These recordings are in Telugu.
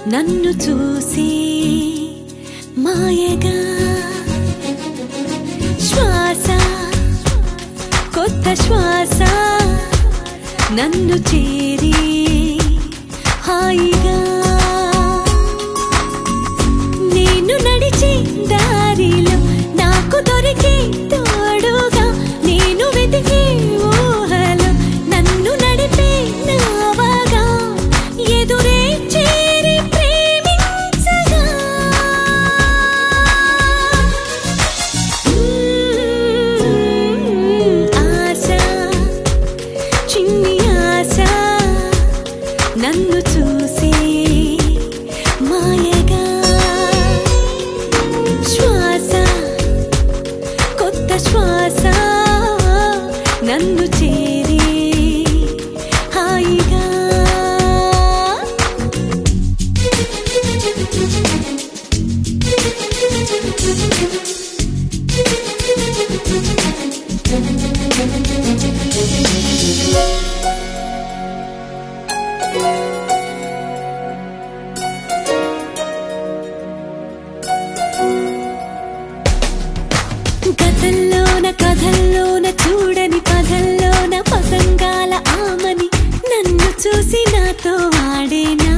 నన్ను చూసి మాయగా శ్వాస కొత్త శ్వాస నన్ను చేరి హాయిగా నేను నడిచే దారిలో నాకు దొరికే తోడుగా నేను వెతికే ఊహలో నన్ను నడిపే నావగా ఎదురే చేరి ప్రేమించగా ఆశ చిన్ని ఆశ నన్ను చూసి మాయగా శ్వాస కొత్త శ్వాస నన్ను చేరి హాయిగా గతంలోన కథల్లోన చూడని పదల్లోన పసంగాల ఆమని నన్ను చూసి నాతో ఆడేనా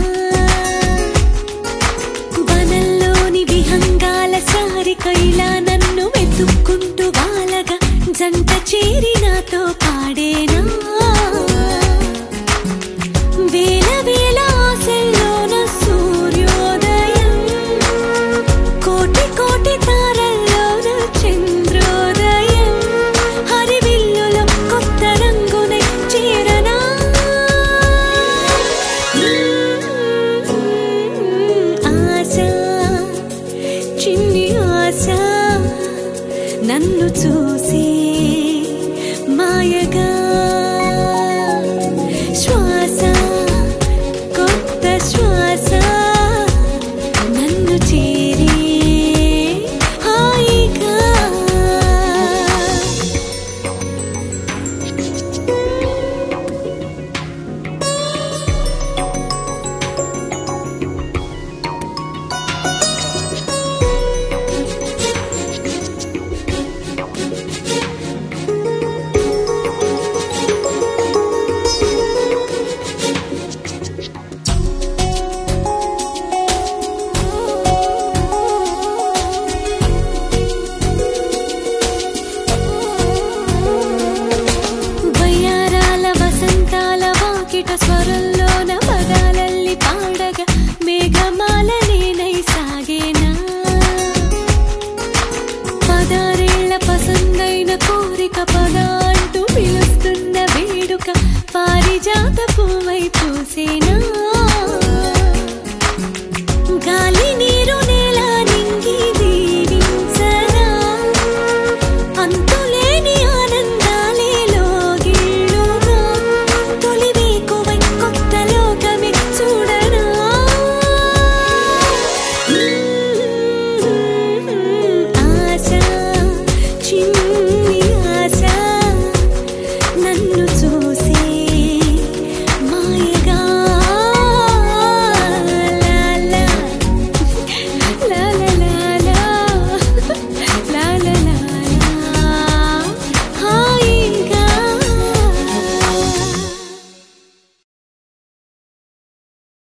వనంలోని విహంగాల సారిక ఇలా నన్ను వెతుక్కుంటూ వాలగా జంట చేరి నాతో పాడేనా వేల వేల ఆశల్లోన సూర్యోదయం కోటి కోటి తారల్లోన చంద్రోదయం హరివిల్లులో కొత్త రంగునై చేరనా ఆశ చిన్ని ఆశ నన్ను చూసి మాయగా